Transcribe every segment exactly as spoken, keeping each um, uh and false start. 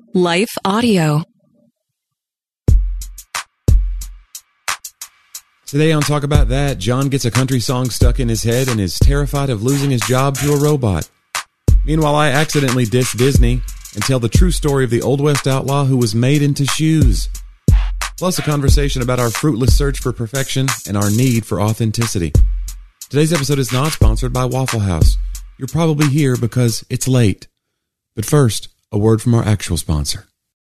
Life Audio. Today on Talk About That, John gets a country song stuck in his head and is terrified of losing his job to a robot. Meanwhile, I accidentally diss Disney and tell the true story of the Old West outlaw who was made into shoes. Plus a conversation about our fruitless search for perfection and our need for authenticity. Today's episode is not sponsored by Waffle House. You're probably here because it's late. But first, a word from our actual sponsor.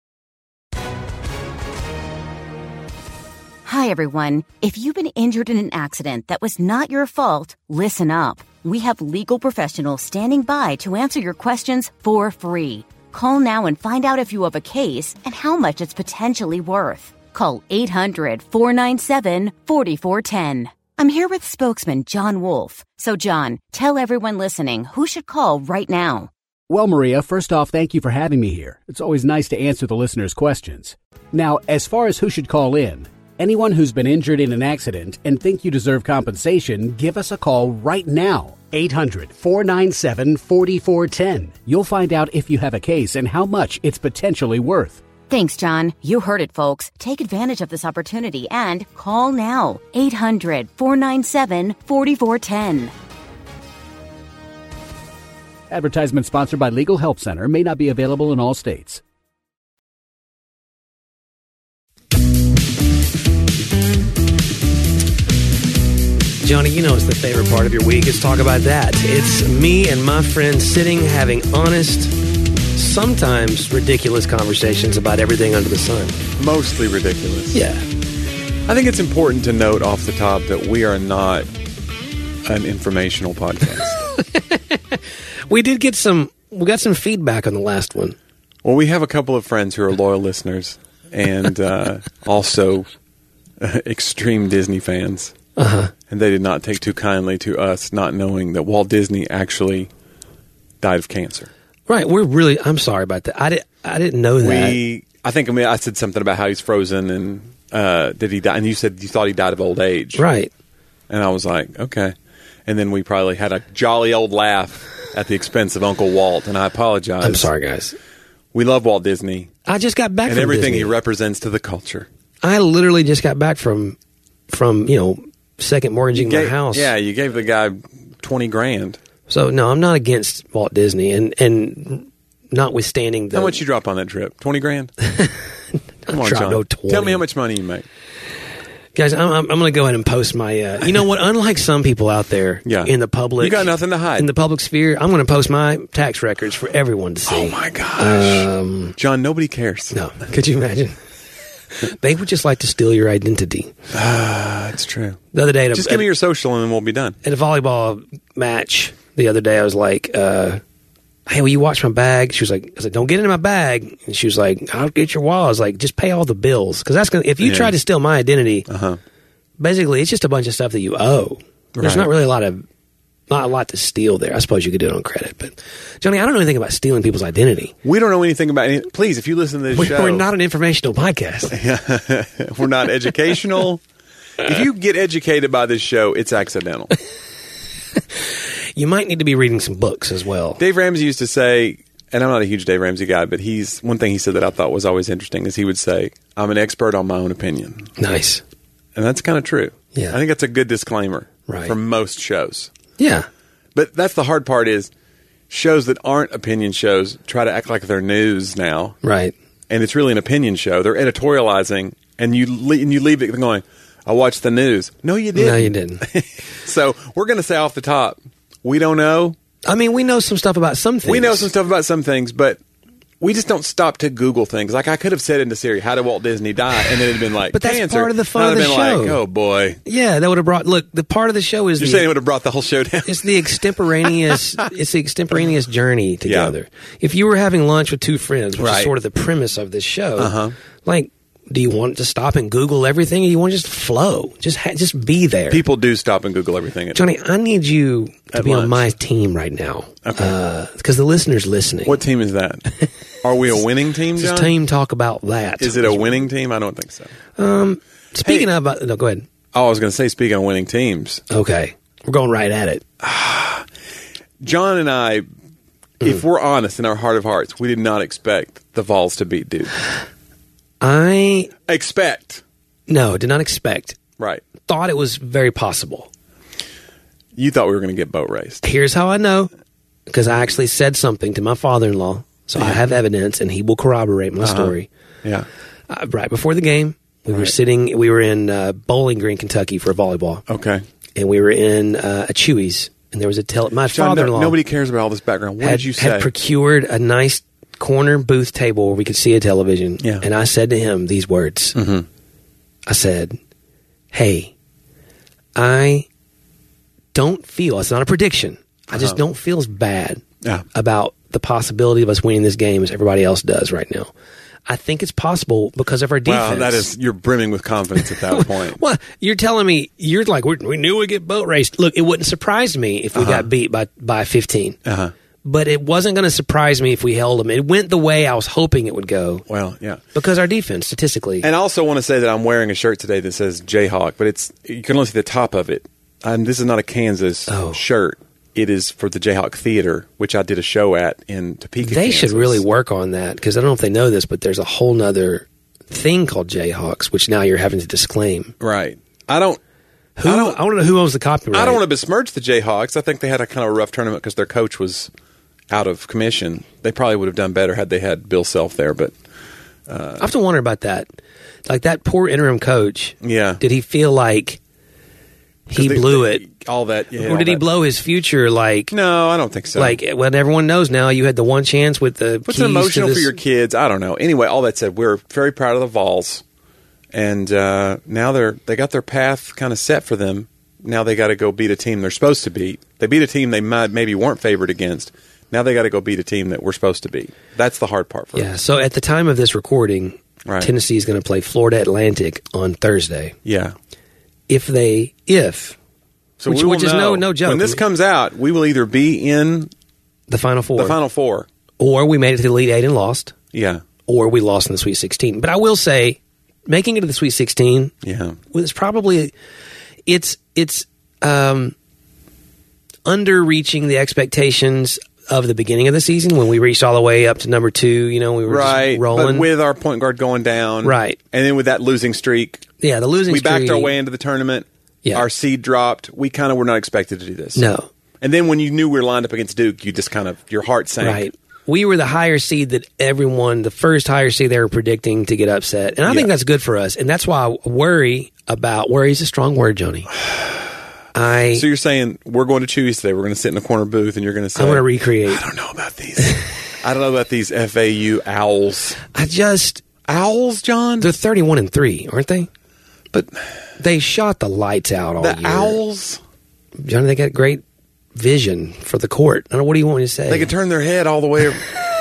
Hi, everyone. If you've been injured in an accident that was not your fault, listen up. We have legal professionals standing by to answer your questions for free. Call now and find out if you have a case and how much it's potentially worth. Call eight hundred, four nine seven, four four one zero. I'm here with spokesman John Wolf. So, John, tell everyone listening who should call right now. Well, Maria, first off, thank you for having me here. It's always nice to answer the listeners' questions. Now, as far as who should call in, anyone who's been injured in an accident and think you deserve compensation, give us a call right now. eight hundred, four nine seven, four four one zero. You'll find out if you have a case and how much it's potentially worth. Thanks, John. You heard it, folks. Take advantage of this opportunity and call now. eight hundred, four nine seven, four four one zero. Advertisement sponsored by Legal Help Center. May not be available in all states. Johnny, you know it's the favorite part of your week. Let's talk about that. It's me and my friends sitting, having honest, sometimes ridiculous conversations about everything under the sun. Mostly ridiculous. Yeah. I think it's important to note off the top that we are not an informational podcast. We did get some, we got some feedback on the last one. Well, we have a couple of friends who are loyal listeners and uh, also uh, extreme Disney fans. Uh-huh. And they did not take too kindly to us not knowing that Walt Disney actually died of cancer. Right. We're really, I'm sorry about that. I, did, I didn't know that. We, I think I, mean, I said something about how he's frozen and uh, did he die? And you said you thought he died of old age. Right. And I was like, okay. And then we probably had a jolly old laugh at the expense of Uncle Walt. And I apologize. I'm sorry, guys. We love Walt Disney. I just got back and from everything Disney. he represents to the culture. I literally just got back from, from you know, second mortgaging gave, my house. Yeah, you gave the guy twenty grand. So, no, I'm not against Walt Disney. And, and notwithstanding the... How much you drop on that trip? twenty grand? Come on, John. No twenty. Tell me how much money you make. Guys, I'm, I'm, I'm going to go ahead and post my... Uh, you know what? Unlike some people out there yeah. in the public... You got nothing to hide. In the public sphere, I'm going to post my tax records for everyone to see. Oh, my gosh. Um, John, nobody cares. No. Could you imagine? They would just like to steal your identity. Ah, uh, it's true. The other day... At just a, give me your social and then we'll be done. At a volleyball match the other day, I was like... Uh, hey, will you watch my bag? She was like, I was like, don't get into my bag. And she was like, I'll get your wallet. I was like, just pay all the bills. Because that's gonna, if you yeah. try to steal my identity, uh-huh. basically it's just a bunch of stuff that you owe. There's right. not really a lot of, not a lot to steal there. I suppose you could do it on credit. But, Johnny, I don't know anything about stealing people's identity. We don't know anything about any. Please, if you listen to this we, show. We're not an informational podcast. We're not educational. If you get educated by this show, it's accidental. You might need to be reading some books as well. Dave Ramsey used to say, and I'm not a huge Dave Ramsey guy, but he's one thing he said that I thought was always interesting is he would say, I'm an expert on my own opinion. Nice. And that's kind of true. Yeah. I think that's a good disclaimer right. for most shows. Yeah. But that's the hard part is shows that aren't opinion shows try to act like they're news now. Right. And it's really an opinion show. They're editorializing, and you, le- and you leave it going, I watched the news. No, you didn't. No, you didn't. So we're going to say off the top, we don't know. I mean, we know some stuff about some things. We know some stuff about some things, but we just don't stop to Google things. Like I could have said into Siri, how did Walt Disney die? And then it'd been like, but that's cancer. part of the fun and of the been show. Like, oh, boy. Yeah, that would have brought, look, the part of the show is You're the, saying it would have brought the whole show down? It's the extemporaneous, it's the extemporaneous journey together. Yeah. If you were having lunch with two friends, which right. is sort of the premise of this show, uh-huh. like, do you want to stop and Google everything, or do you want to just flow? Just ha- just be there. People do stop and Google everything. At Johnny, I need you to at be lunch. on my team right now. Okay. Because uh, the listener's listening. What team is that? Are we a winning team, John? This team talk about that. Is it a winning team? I don't think so. Um, speaking hey, of... Uh, no, go ahead. Oh, I was going to say, speaking of winning teams. Okay. We're going right at it. John and I, mm. if we're honest in our heart of hearts, we did not expect the Vols to beat Duke? I Expect. no, did not expect. Right. Thought it was very possible. You thought we were going to get boat raced. Here's how I know, because I actually said something to my father-in-law, so I have evidence, and he will corroborate my Uh-huh. story. Yeah. Uh, right before the game, we were Right. sitting. We were in uh, Bowling Green, Kentucky, for volleyball, Okay. and we were in uh, a Chewy's, and there was a tele. My John, no- father-in-law nobody cares about all this background. What had, did you say? had procured a nice corner booth table where we could see a television, Yeah. and I said to him these words. mm-hmm. I said, "Hey, I don't feel. It's not a prediction. I just Uh-huh. don't feel as bad Yeah. about the possibility of us winning this game as everybody else does right now. I think it's possible because of our defense." Wow, that is, you're brimming with confidence at that point. Well, you're telling me, you're like, we we knew we'd get boat raced. Look, it wouldn't surprise me if we Uh-huh. got beat by, by fifteen. Uh-huh. But it wasn't going to surprise me if we held them. It went the way I was hoping it would go Well, yeah. because our defense, statistically. And I also want to say that I'm wearing a shirt today that says Jayhawk, but it's you can only see the top of it. And this is not a Kansas Oh. shirt. It is for the Jayhawk Theater, which I did a show at in Topeka, They should Kansas. really work on that because I don't know if they know this, but there's a whole nother thing called Jayhawks, which now you're having to disclaim. Right. I don't Who, I I don't- don't, know who owns the copyright. I don't want to besmirch the Jayhawks. I think they had a kind of a rough tournament because their coach was out of commission. They probably would have done better had they had Bill Self there, but I have to wonder about that. Like that poor interim coach. yeah. Did he feel like he They- blew they- it, All that. Yeah, or all did he that- blow his future? Like, No, I don't think so. like when everyone knows now, you had the one chance with the. What's keys emotional to for this- your kids? I don't know. Anyway, all that said, we're very proud of the Vols, and uh, now they're they got their path kind of set for them. Now they got to go beat a team they're supposed to beat. They beat a team they might maybe weren't favored against. Now they got to go beat a team that we're supposed to beat. That's the hard part for Yeah. us. So at the time of this recording, Right. Tennessee is going to play Florida Atlantic on Thursday. Yeah. If they, if So Which- we will which is no- know. no joke. When this comes out, we will either be in the Final Four, the Final Four. or we made it to the Elite Eight and lost, Yeah. or we lost in the Sweet Sixteen. But I will say, making it to the Sweet Sixteen Yeah. was probably it's it's um, underreaching the expectations of the beginning of the season when we reached all the way up to number two. You know, we were Right. just rolling. But with our point guard going down. Right. And then with that losing streak, yeah, the losing we backed our streak- way into the tournament. Yeah. Our seed dropped. We kind of were not expected to do this. No. And then when you knew we were lined up against Duke, you just kind of, your heart sank. Right. We were the higher seed that everyone, the first higher seed they were predicting to get upset. And I Yeah. think that's good for us. And that's why I worry about, worry is a strong word, Johnny. I, So you're saying we're going to Chewy's today. We're going to sit in a corner booth and you're going to say, I'm going to recreate. I don't know about these. I don't know about these F A U Owls. I just, Owls, John? they're thirty-one and three, aren't they? But They shot the lights out all the year. Owls, Johnny, they got great vision for the court. I don't know, what do you want me to say? they could turn their head all the way.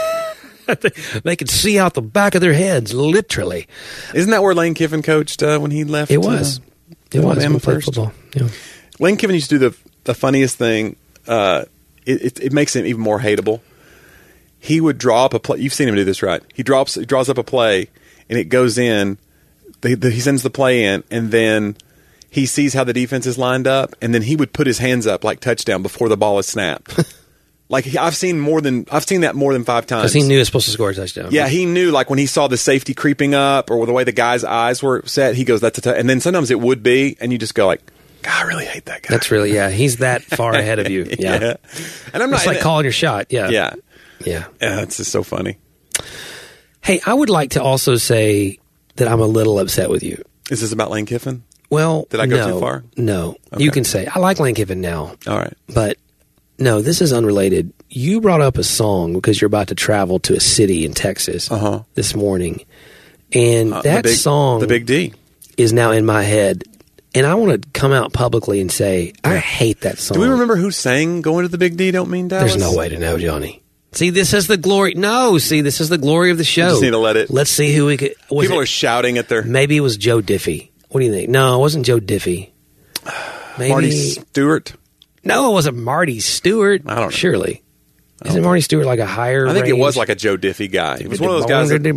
They could see out the back of their heads, literally. Isn't that where Lane Kiffin coached uh, when he left? It was. Uh, It was. Alabama We played first. football. Yeah. Lane Kiffin used to do the the funniest thing. Uh, it, it, it makes him even more hateable. He would draw up a play. You've seen him do this, right? He drops, he draws up a play, and it goes in. The, the, he sends the play in, and then he sees how the defense is lined up, and then he would put his hands up like touchdown before the ball is snapped. Like he, I've seen more than I've seen that more than five times. Because he knew he was supposed to score a touchdown. Yeah, he knew, like, when he saw the safety creeping up or the way the guy's eyes were set, he goes, that's a t-. And then sometimes it would be, and you just go, like, God, I really hate that guy. That's really, yeah. He's that far ahead of you. Yeah. Yeah. And I'm not. It's like calling your shot. Yeah. Yeah. Yeah. Yeah, it's just so funny. Hey, I would like to also say that I'm a little upset with you. Is this about Lane Kiffin? Well, Did I go no, too far? No. Okay. You can say, I like Lane Kiffin now. All right. But no, this is unrelated. You brought up a song because you're about to travel to a city in Texas Uh-huh. this morning. And Uh, that the big, song The Big D. is now in my head. And I want to come out publicly and say, I hate that song. Do we remember who sang Going to the Big D Don't Mean Dallas? There's no way to know, Johnny. See, this is the glory. No, see, this is the glory of the show. just need to let it- Let's see who we could. Was People it, are shouting at their maybe it was Joe Diffie. What do you think? No, it wasn't Joe Diffie. Maybe, Marty Stewart. no, it wasn't Marty Stewart. I don't know. Surely. Isn't Marty Stewart like a higher I think it range? was like a Joe Diffie guy. It was one of those guys that,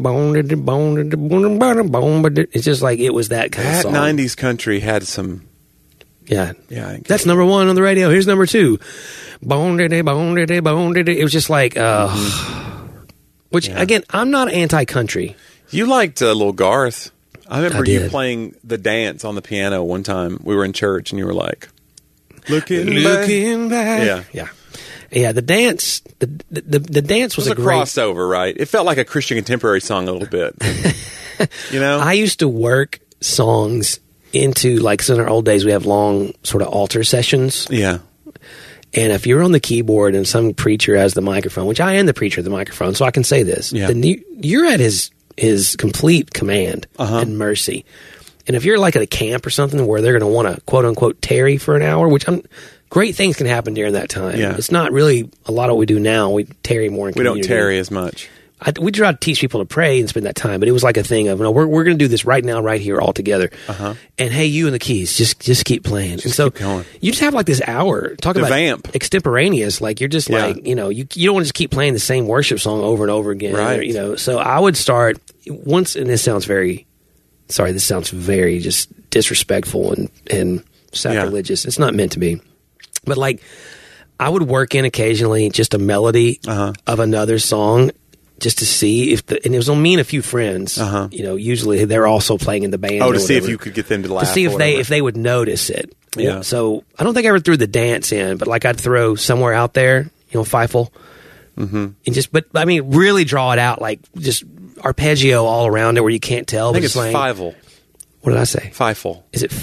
It's just like it was that kind of that song. nineties country had some. Yeah. Yeah, I think That's number one on the radio. Here's number two. It was just like, uh, Which, Yeah. again, I'm not anti-country. You liked uh, Lil Garth. I remember I you did. playing the dance on the piano one time. We were in church, and you were like, "Looking, Looking back." back. Yeah. Yeah. Yeah, the dance, the the, the, the dance It was, was a, a great... crossover, right? It felt like a Christian contemporary song a little bit. You know, I used to work songs into, like, so in our old days, we have long sort of altar sessions. yeah, And if you're on the keyboard and some preacher has the microphone, which I am the preacher of the microphone, so I can say this, Yeah. then you, you're at his his complete command Uh-huh. and mercy. And if you're like at a camp or something where they're going to want to quote unquote tarry for an hour, which I'm great things can happen during that time. Yeah. It's not really a lot of what we do now. We tarry more in we don't community. tarry as much. I, we try to teach people to pray and spend that time, but it was like a thing of, no, we're we're going to do this right now, right here, all together. Uh-huh. And hey, you and the keys, just just keep playing. and so keep going. you just have like this hour. Talk The about vamp. extemporaneous. Like you're just Yeah. like, you know, you you don't want to just keep playing the same worship song over and over again. Right. Or, you know, so I would start once, and this sounds very, sorry, this sounds very just disrespectful and and sacrilegious. It's not meant to be, but like I would work in occasionally just a melody Uh-huh. of another song. Just to see if the, and it was on me and a few friends. Uh-huh. You know, usually they're also playing in the band. Oh, or to see if whatever. you could get them to laugh. To see or if they whatever. if they would notice it. Yeah. So I don't think I ever threw the dance in, but like I'd throw somewhere out there, you know, Fifle, mm-hmm. and just but I mean, really draw it out, like just arpeggio all around it where you can't tell. I think but it's playing. Fifle. What did I say? Fifle. Is it?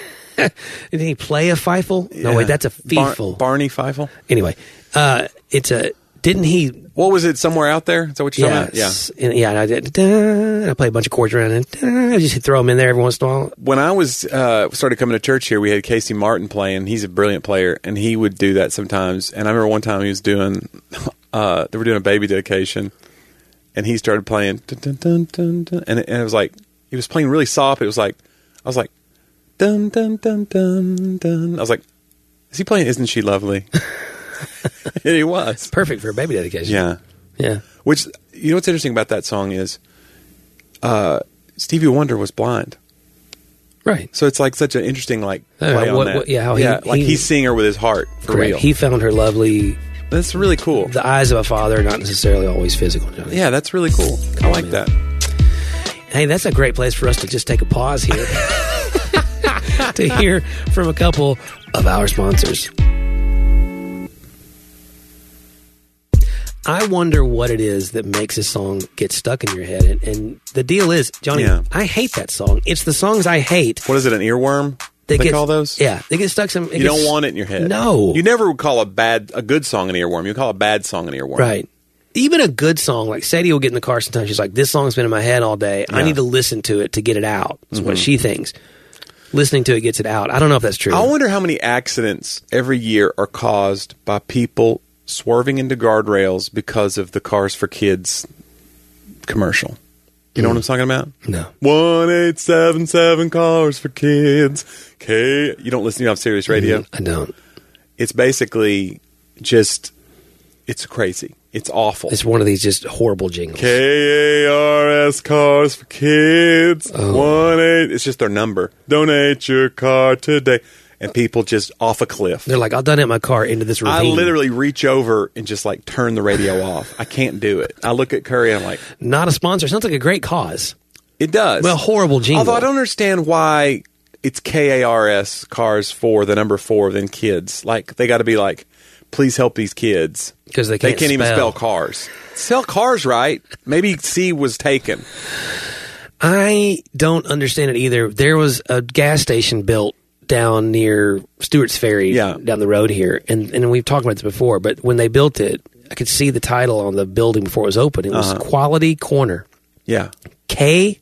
Did he play a Fifle? No, Yeah. wait, that's a Bar- Fifle. Barney Fifle. Anyway, uh, it's a. Didn't he? What was it? Somewhere out there? Is that what you're talking about? Yeah. Yes. And, yeah, and I did. Da, and I play a bunch of chords around and da, I just throw them in there every once in a while. When I was uh, started coming to church here, we had Casey Martin playing. He's a brilliant player, and he would do that sometimes. And I remember one time he was doing, uh, they were doing a baby dedication, and he started playing, dun, dun, dun, dun, dun, and, it, and it was like he was playing really soft. It was like I was like, dun dun dun dun dun. I was like, is he playing "Isn't She Lovely"? And he was Perfect for a baby dedication. yeah. Yeah. Which, you know what's interesting about that song is uh, Stevie Wonder was blind. Right. So it's like such an interesting like Uh, play on what- that. what- yeah, how he- like he- he's seeing her with his heart for Correct. real. He found her lovely. That's really cool. The eyes of a father, not necessarily always physical. Johnny. Yeah, that's really cool. I like that. Hey, that's a great place for us to just take a pause here to hear from a couple of our sponsors. I wonder what it is that makes a song get stuck in your head. And, and the deal is, Johnny, Yeah. I hate that song. It's the songs I hate. What is it? An earworm? That they gets- call those? Yeah, they get stuck. Some, it You gets- don't want it in your head. No. You never would call a bad a good song an earworm. You call a bad song an earworm. Right. Even a good song, like Sadie will get in the car sometimes. She's like, this song's been in my head all day. I Yeah. need to listen to it to get it out. That's Mm-hmm. what she thinks. Listening to it gets it out. I don't know if that's true. I wonder how many accidents every year are caused by people swerving into guardrails because of the Cars for Kids commercial. You know what I'm talking about? No. one eight seven seven Cars for Kids. K. You don't listen to it on Sirius Radio? I don't. It's basically just, it's crazy. It's awful. It's one of these just horrible jingles. K A R S Cars for Kids. Oh. One eight. It's just their number. Donate your car today. And people just off a cliff. They're like, I'll done it in my car into this I ravine. literally reach over and just like turn the radio off. I can't do it. I look at Curry and I'm like, Not a sponsor. Sounds like a great cause. it does. Well, horrible jingle. Although I don't understand why it's K A R S Cars for the number four then kids. Like they got to be like, please help these kids. 'Cause they they can't can't even spell. spell cars. Spell cars right. Maybe C was taken. I don't understand it either. There was a gas station built down near Stewart's Ferry, Yeah. down the road here, and and we've talked about this before. But when they built it, I could see the title on the building before it was open. It was Uh-huh. Quality Corner, Yeah. K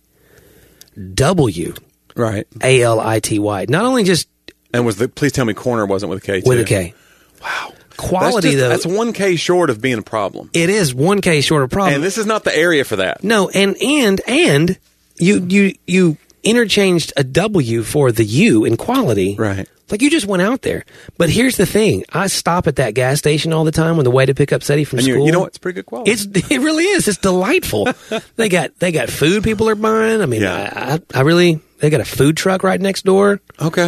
W Right. A L I T Y. Not only just And was the please tell me corner wasn't with a K too. with a K. Wow. Quality that's just, though, That's one K short of being a problem. it is one K short of problem. And this is not the area for that. No, and and and you you you interchanged a W for the U in quality. Right. Like you just went out there. But here's the thing. I stop at that gas station all the time on the way to pick up Sadie from And you, school. you know what? It's pretty good quality. It's it really is. It's delightful. they got they got food people are buying. I mean, Yeah. I, I I really they got a food truck right next door. okay.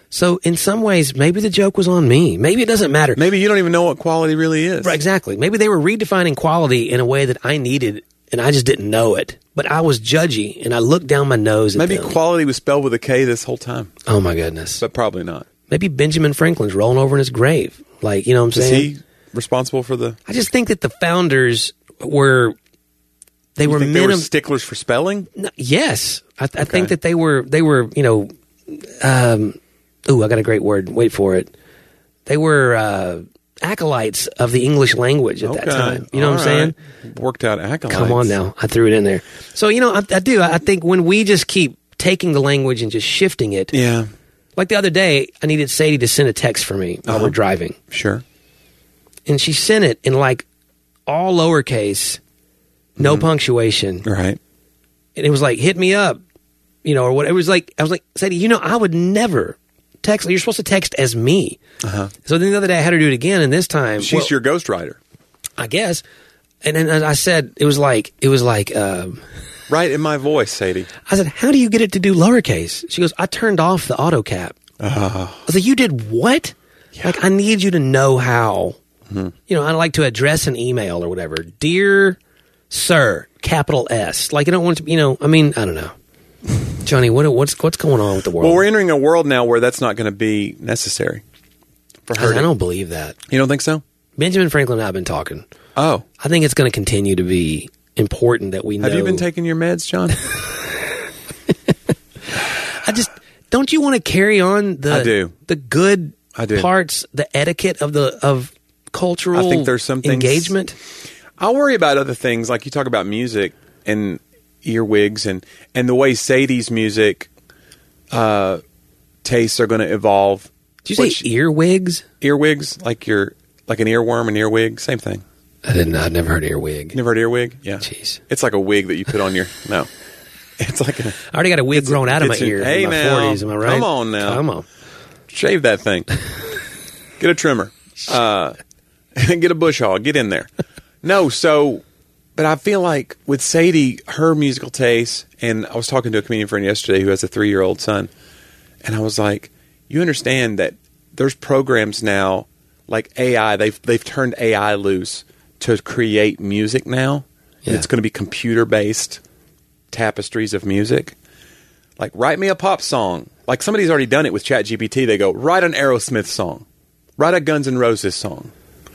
So in some ways, maybe the joke was on me. Maybe it doesn't matter. Maybe you don't even know what quality really is. Right, exactly. Maybe they were redefining quality in a way that I needed, and I just didn't know it. But I was judgy, and I looked down my nose at Maybe them. quality was spelled with a K this whole time. Oh, my goodness. But probably not. Maybe Benjamin Franklin's rolling over in his grave. Like, you know what I'm Is saying? he responsible for the... I just think that the founders were... They you were think minim- they were sticklers for spelling? No, yes. I, I think that they were, they were, you know... Um, ooh, I got a great word. Wait for it. They were uh, acolytes of the English language at Okay. that time. You know All what I'm right. saying? Worked out acolytes. Come on now. I threw it in there. So, you know, I, I do. I think when we just keep taking the language and just shifting it. Yeah. Like the other day, I needed Sadie to send a text for me while Uh-huh. we're driving. Sure. And she sent it in like all lowercase, no Mm-hmm. punctuation. Right. And it was like, hit me up, you know, or what. It was like, I was like, Sadie, you know, I would never text. You're supposed to text as me. Uh-huh. So then the other day I had her do it again. And this time, She's well, your ghostwriter. I guess. And then I said, it was like, it was like, um, Right in my voice, Sadie. I said, how do you get it to do lowercase? She goes, I turned off the auto cap. Uh, I was like, you did what? Like, I need you to know how. Mm-hmm. You know, I like to address an email or whatever. Dear Sir, capital S. Like, I don't want to, you know, I mean, I don't know. Johnny, what, what's what's going on with the world? well, we're entering a world now where that's not going to be necessary for I, her. I to- don't believe that. You don't think so? Benjamin Franklin and I have been talking. Oh. I think it's going to continue to be important that we know. Have you been taking your meds, John? I just, don't you want to carry on the I do. the good I do. parts, the etiquette of the of cultural I think there's some things- engagement? I'll worry about other things, like you talk about music and earwigs and, and the way Sadie's music uh, tastes are going to evolve. Did you Which- say earwigs? Earwigs, like your like an earworm, an earwig, same thing. I didn't. I'd never heard earwig. Never heard earwig? Yeah. Jeez. It's like a wig that you put on your... No. It's like a... I already got a wig grown out of my it's a- ear hey, in my now, forties. Am I right? come on now. Come on. Shave that thing. Get a trimmer. Uh, get a bush hog. Get in there. No, so... But I feel like with Sadie, her musical taste, and I was talking to a comedian friend yesterday who has a three-year-old son, and I was like, you understand that there's programs now, like A I, they've they've turned A I loose to create music now. Yeah. And it's going to be computer-based tapestries of music. Like, write me a pop song. Like, somebody's already done it with ChatGPT. They go, write an Aerosmith song. Write a Guns N' Roses song.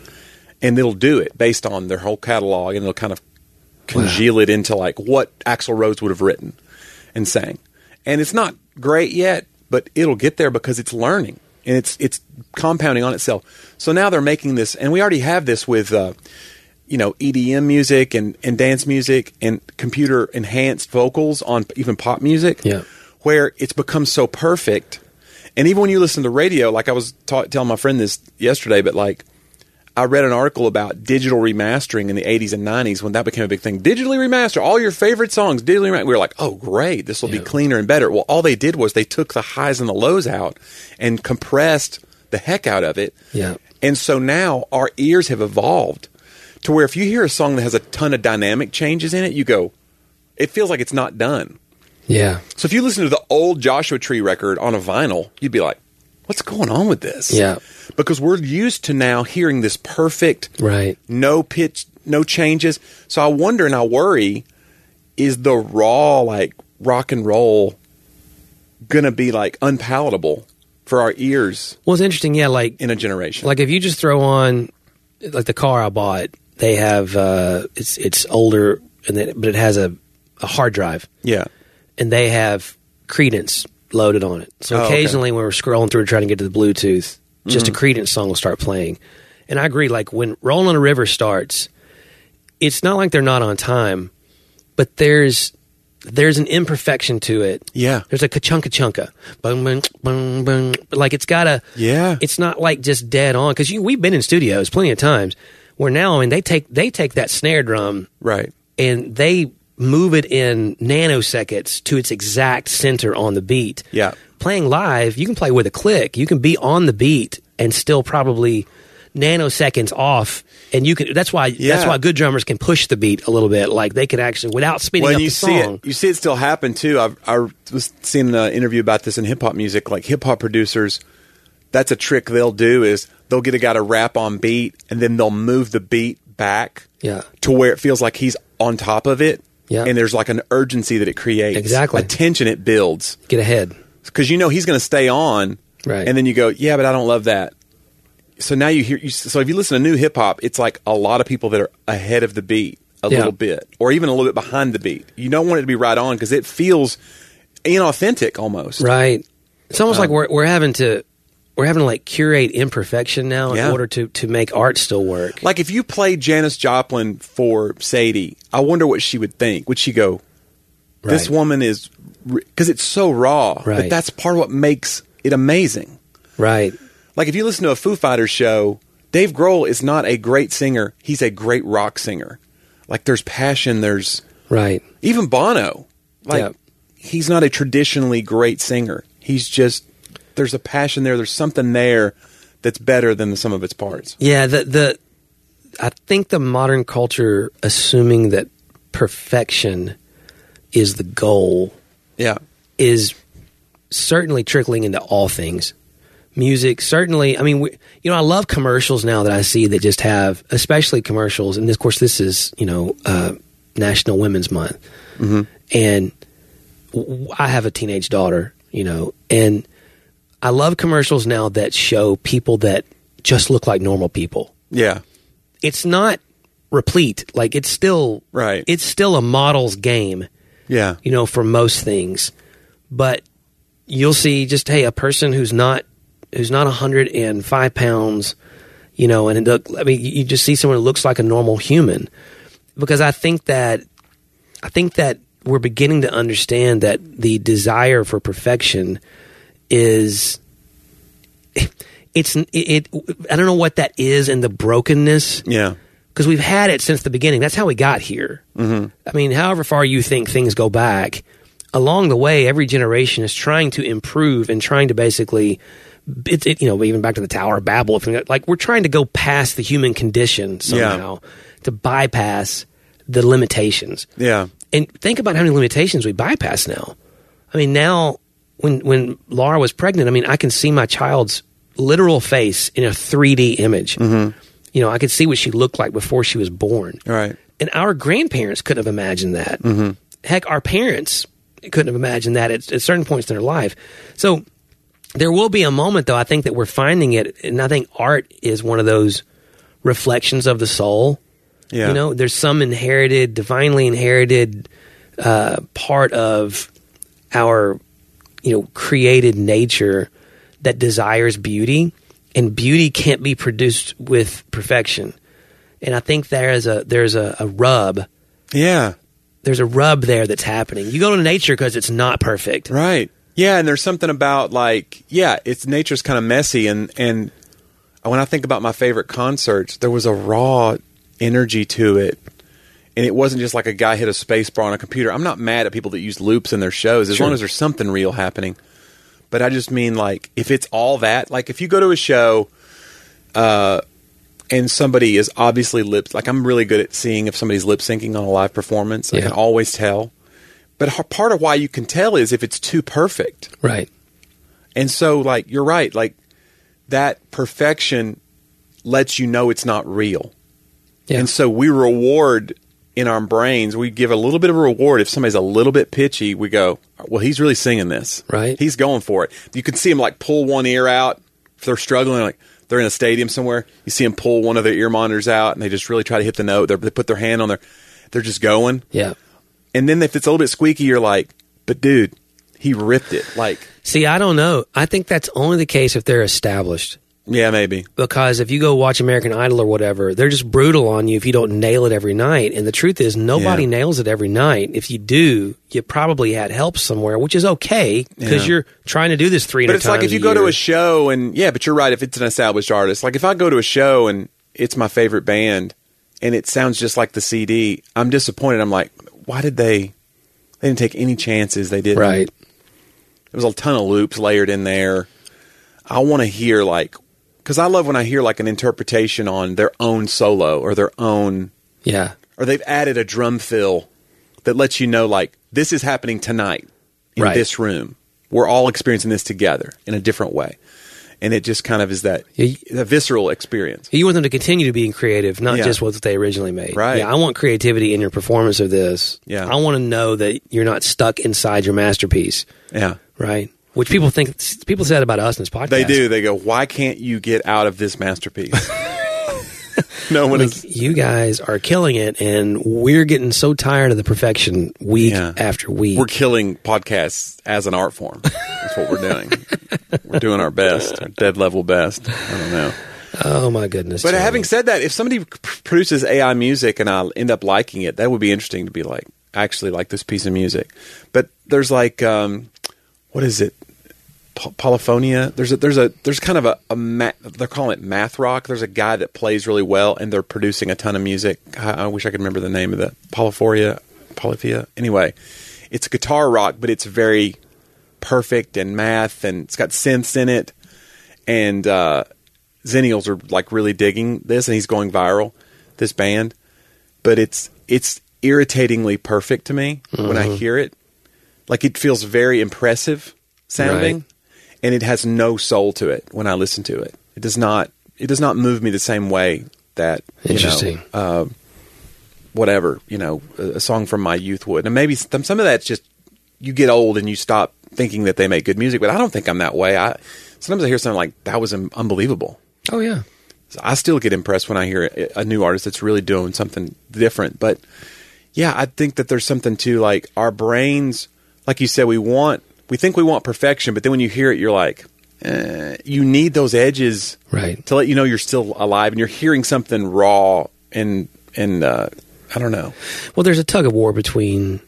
And it'll do it based on their whole catalog, and it'll kind of congeal it into, like, what Axl Rose would have written and sang. And it's not great yet, but it'll get there because it's learning. And it's it's compounding on itself. So now they're making this, and we already have this with, uh, you know, E D M music and, and dance music and computer-enhanced vocals on even pop music, Yeah. where it's become so perfect. And even when you listen to the radio, like I was ta- telling my friend this yesterday, but like I read an article about digital remastering in the eighties and nineties when that became a big thing. Digitally remaster all your favorite songs. Digitally remaster. We were like, oh, great. This will Yeah. be cleaner and better. Well, all they did was they took the highs and the lows out and compressed the heck out of it. Yeah. And so now our ears have evolved to where if you hear a song that has a ton of dynamic changes in it, you go, it feels like it's not done. Yeah. So if you listen to the old Joshua Tree record on a vinyl, you'd be like, what's going on with this? Yeah. Because we're used to now hearing this perfect, Right. no pitch, no changes. So I wonder and I worry, is the raw, like, rock and roll going to be, like, unpalatable for our ears Well, it's interesting. Yeah. Like, in a generation? like if you just throw on, like the car I bought, they have, uh, it's, it's older, and then, but it has a, a hard drive. yeah. And they have Creedence loaded on it. So Oh, okay. occasionally when we're scrolling through trying to get to the Bluetooth, just a Creedence song will start playing. And I agree, like when Rolling on a River starts, it's not like they're not on time, but there's there's an imperfection to it. Yeah. There's a ka-chunka chunka. Boom, boom, boom, boom. Like it's got a, Yeah. it's not like just dead on. Because we've been in studios plenty of times where now, I mean, they take they take that snare drum Right. and they move it in nanoseconds to its exact center on the beat. Yeah. Playing live, you can play with a click. You can be on the beat and still probably nanoseconds off, and you can. That's why. Yeah. That's why good drummers can push the beat a little bit. Like they could actually, without speeding well, up you the see song. it. You see it still happen too. I, I was seeing an interview about this in hip hop music. Like hip hop producers, that's a trick they'll do is they'll get a guy to rap on beat, and then they'll move the beat back, yeah. to where it feels like he's on top of it, yeah. and there's like an urgency that it creates, exactly, a tension it builds. Get ahead because you know he's going to stay on, right? And then you go, yeah, but I don't love that. So now you hear. You, so if you listen to new hip hop, it's like a lot of people that are ahead of the beat a yeah. little bit, or even a little bit behind the beat. You don't want it to be right on because it feels inauthentic almost. Right. It's almost Um, like we're we're having to we're having to like curate imperfection now in Yeah. order to to make art still work. Like if you played Janis Joplin for Sadie, I wonder what she would think. Would she go, "This Right. woman is," because it's so raw. Right. But that's part of what makes it amazing. Right. Like if you listen to a Foo Fighters show, Dave Grohl is not a great singer. He's a great rock singer. Like there's passion. There's Right. even Bono. Like Yeah. he's not a traditionally great singer. He's just there's a passion there. There's something there that's better than the sum of its parts. Yeah, the the I think the modern culture assuming that perfection is the goal Yeah. is certainly trickling into all things. Music, certainly. I mean, we, you know, I love commercials now that I see that just have, especially commercials. And of course, this is, you know, uh, National Women's Month. Mm-hmm. And w- I have a teenage daughter, you know, and I love commercials now that show people that just look like normal people. Yeah. It's not replete. Like it's still, Right. it's still a model's game. Yeah. You know, for most things. But you'll see just, hey, a person who's not who's not one hundred five pounds, you know, and it, I mean, you just see someone who looks like a normal human. Because I think that I think that we're beginning to understand that the desire for perfection is it's it, it I don't know what that is in the brokenness. Yeah. Because we've had it since the beginning. That's how we got here. Mm-hmm. I mean, however far you think things go back, along the way, every generation is trying to improve and trying to basically, it's it, you know, even back to the Tower of Babel. If we, like we're trying to go past the human condition somehow Yeah. to bypass the limitations. Yeah. And think about how many limitations we bypass now. I mean, now when when Laura was pregnant, I mean, I can see my child's literal face in a three D image. Mm-hmm. You know, I could see what she looked like before she was born. Right. And our grandparents couldn't have imagined that. Mm-hmm. Heck, our parents couldn't have imagined that at, at certain points in their life. So there will be a moment, though, I think that we're finding it, and I think art is one of those reflections of the soul. Yeah. You know, there's some inherited, divinely inherited uh, part of our, you know, created nature that desires beauty. And beauty can't be produced with perfection. And I think there is a there's a, a rub. Yeah. There's a rub there that's happening. You go to nature because it's not perfect. Right. Yeah, and there's something about like, yeah, it's nature's kind of messy, and and when I think about my favorite concerts, there was a raw energy to it, and it wasn't just like a guy hit a space bar on a computer. I'm not mad at people that use loops in their shows as Sure. long as there's something real happening. But I just mean like if it's all that, like if you go to a show, uh, and somebody is obviously lip, like I'm really good at seeing if somebody's lip syncing on a live performance. I Yeah. can always tell. But h- part of why you can tell is if it's too perfect. Right. And so, like, you're right. Like, that perfection lets you know it's not real. Yeah. And so we reward in our brains, we give a little bit of a reward. If somebody's a little bit pitchy, we go, well, he's really singing this. Right. He's going for it. You can see him, like, pull one ear out. If they're struggling, like, they're in a stadium somewhere, you see them pull one of their ear monitors out, and they just really try to hit the note. They're, they put their hand on their, they're just going. Yeah. And then if it's a little bit squeaky, you're like, but dude, he ripped it. Like, See, I don't know. I think that's only the case if they're established. yeah, maybe. Because if you go watch American Idol or whatever, they're just brutal on you if you don't nail it every night. And the truth is, nobody Yeah. nails it every night. If you do, you probably had help somewhere, which is okay because Yeah. you're trying to do this three hundred But times it's like if you a go to year. a show and, yeah, but you're right, if it's an established artist. Like if I go to a show and it's my favorite band and it sounds just like the C D, I'm disappointed. I'm like, why did they, they didn't take any chances. They didn't. Right. There was a ton of loops layered in there. I want to hear like because I love when I hear like an interpretation on their own solo or their own, Yeah. or they've added a drum fill that lets you know like this is happening tonight in Right. this room. We're all experiencing this together in a different way. And it just kind of is that Yeah, a visceral experience. You want them to continue to be creative, not Yeah. just what they originally made. Right. Yeah, I want creativity in your performance of this. Yeah. I want to know that you're not stuck inside your masterpiece. Yeah. Right. Which people think, people say that about us in this podcast. They do. They go, why can't you get out of this masterpiece? No one Like, is. you guys are killing it, and we're getting so tired of the perfection week Yeah. after week. We're killing podcasts as an art form. That's what we're doing. We're doing our best, our dead level best. I don't know. oh, my goodness. But Charlie. having said that, if somebody p- produces A I music and I end up liking it, that would be interesting to be like, I actually like this piece of music. But there's like, um, what is it? P- Polyphonia. There's a there's a there's kind of a, a ma- they're calling it math rock. There's a guy that plays really well, and they're producing a ton of music. I, I wish I could remember the name of the Polyphoria, Polyphia. Anyway, it's guitar rock, but it's very perfect and math, and it's got synths in it. And uh, Zennials are like really digging this, and he's going viral. This band, but it's it's irritatingly perfect to me mm-hmm. when I hear it. Like it feels very impressive sounding. Right. And it has no soul to it when I listen to it. It does not. It does not move me the same way that you Interesting. know, uh, whatever you know, a, a song from my youth would. And maybe some, some of that's just you get old and you stop thinking that they make good music. But I don't think I'm that way. I sometimes I hear something like that was um, unbelievable. Oh, yeah. So I still get impressed when I hear a, a new artist that's really doing something different. But yeah, I think that there's something to like our brains. Like you said, we want. We think we want perfection, but then when you hear it, you're like, eh, you need those edges Right. to let you know you're still alive and you're hearing something raw and, and uh, I don't know. Well, there's a tug of war between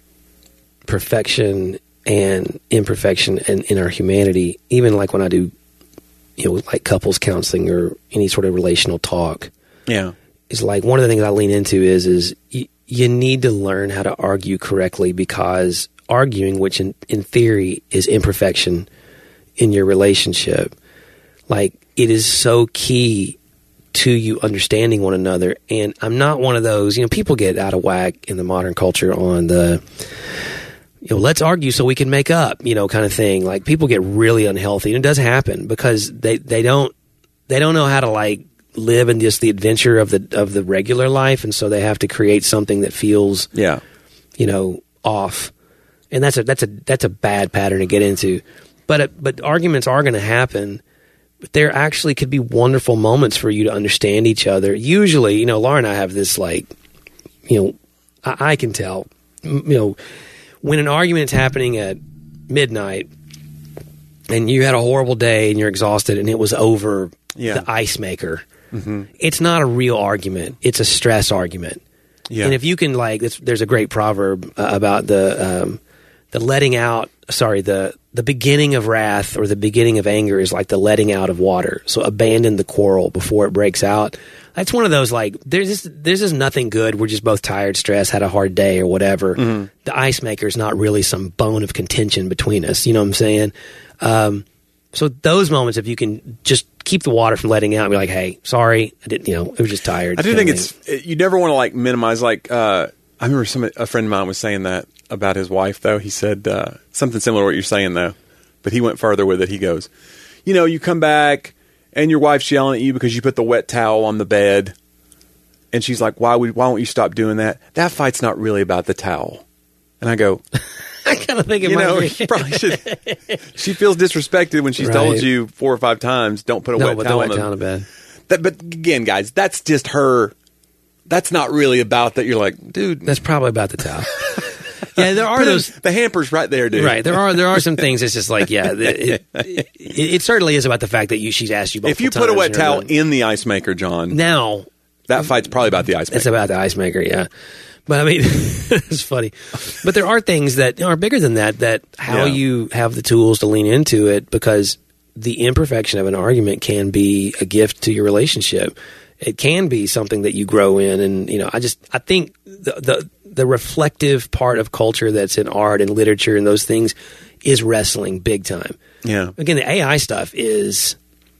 perfection and imperfection and in our humanity. Even like when I do, you know, like couples counseling or any sort of relational talk, Yeah. it's like one of the things I lean into is, is y- you need to learn how to argue correctly, because arguing, which in, in theory is imperfection in your relationship, like it is so key to you understanding one another. And I'm not one of those, you know, people get out of whack in the modern culture on the, you know, let's argue so we can make up, you know, kind of thing. Like people get really unhealthy, and it does happen because they, they don't, they don't know how to like live in just the adventure of the, of the regular life. And so they have to create something that feels, Yeah. you know, off. And that's a that's a that's a bad pattern to get into. But uh, but arguments are going to happen. But there actually could be wonderful moments for you to understand each other. Usually, you know, Laura and I have this like, you know, I, I can tell, you know, when an argument is happening at midnight, and you had a horrible day and you're exhausted, and it was over Yeah. the ice maker. Mm-hmm. It's not a real argument. It's a stress argument. Yeah. And if you can, like, it's, there's a great proverb uh, about the um, the letting out. Sorry, the the beginning of wrath or the beginning of anger is like the letting out of water. So abandon the quarrel before it breaks out. That's one of those like there's just, there's just nothing good. We're just both tired, stressed, had a hard day or whatever. Mm-hmm. The ice maker is not really some bone of contention between us. You know what I'm saying? Um, so those moments, if you can just keep the water from letting out and be like, hey, sorry, I didn't, you know, I was just tired. I do think it's, you never want to like minimize, like, uh, I remember some, a friend of mine was saying that about his wife, though. He said uh, something similar to what you're saying, though. But he went further with it. He goes, you know, you come back and your wife's yelling at you because you put the wet towel on the bed. And she's like, why would, why won't you stop doing that? That fight's not really about the towel. And I go, I kind of think it you might know, be. you probably should. She feels disrespected when she's Right. told you four or five times, don't put a No, wet but towel don't on wet the towel in bed. That, but again, guys, that's just her. That's not really about that. You're like, dude. That's probably about the towel. Yeah, there are those. The hamper's right there, dude. Right, there are there are some things that's just like, yeah, it, it, it, it certainly is about the fact that you she's asked you multiple If you put a times wet and towel everything. in the ice maker, John, Now, that fight's probably about the ice maker. it's about the ice maker, yeah. But I mean, it's funny. But there are things that are bigger than that, that how Yeah. you have the tools to lean into it, because the imperfection of an argument can be a gift to your relationship. It can be something that you grow in. And, you know, I just, I think the, the, the reflective part of culture that's in art and literature and those things is wrestling big time. Yeah. Again, the A I stuff is,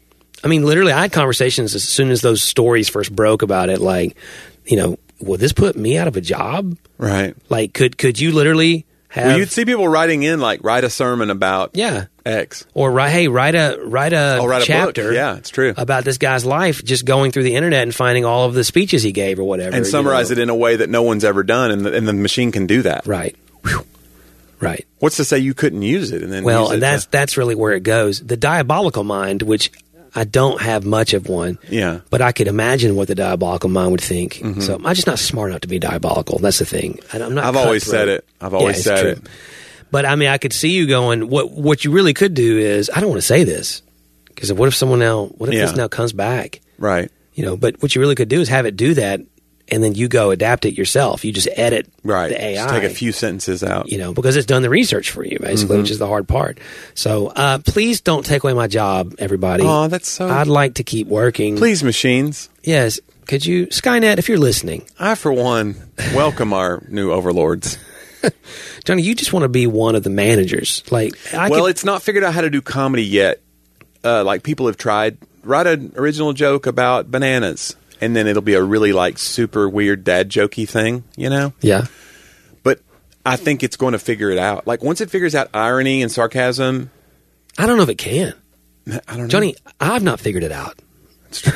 I mean, literally, I had conversations as soon as those stories first broke about it. Like, you know, will this put me out of a job? Right. Like, could could you literally have? Well, you'd see people writing in like, write a sermon about yeah X, or write hey write a write a oh, write a chapter. book. Yeah, it's true. About this guy's life, just going through the internet and finding all of the speeches he gave or whatever, and summarize you know? it in a way that no one's ever done, and the, and the machine can do that. Right. Whew. Right. What's to say you couldn't use it? And then well, use it and that's to, that's really where it goes. The diabolical mind, which I don't have much of one, yeah, but I could imagine what the diabolical mind would think. Mm-hmm. So I'm just not smart enough to be diabolical. That's the thing. I, I'm not. I've always cutthroat. said it. I've always yeah, said true. it. But I mean, I could see you going. What what you really could do is, I don't want to say this because what if someone now? What if Yeah. this now comes back? Right. You know. But what you really could do is have it do that, and then you go adapt it yourself. You just edit Right. the A I. Just take a few sentences out. You know, because it's done the research for you, basically, Mm-hmm. which is the hard part. So, uh, please don't take away my job, everybody. Oh, that's so. I'd like to keep working. Please, machines. Yes. Could you, Skynet, if you're listening, I, for one, welcome our new overlords. Johnny, you just want to be one of the managers. Like, I well, could, it's not figured out how to do comedy yet. Uh, like people have tried. Write an original joke about bananas, and then it'll be a really like super weird dad jokey thing, you know. yeah. But I think it's going to figure it out. Like once it figures out irony and sarcasm, I don't know if it can. I don't know. Johnny, I've not figured it out. It's true.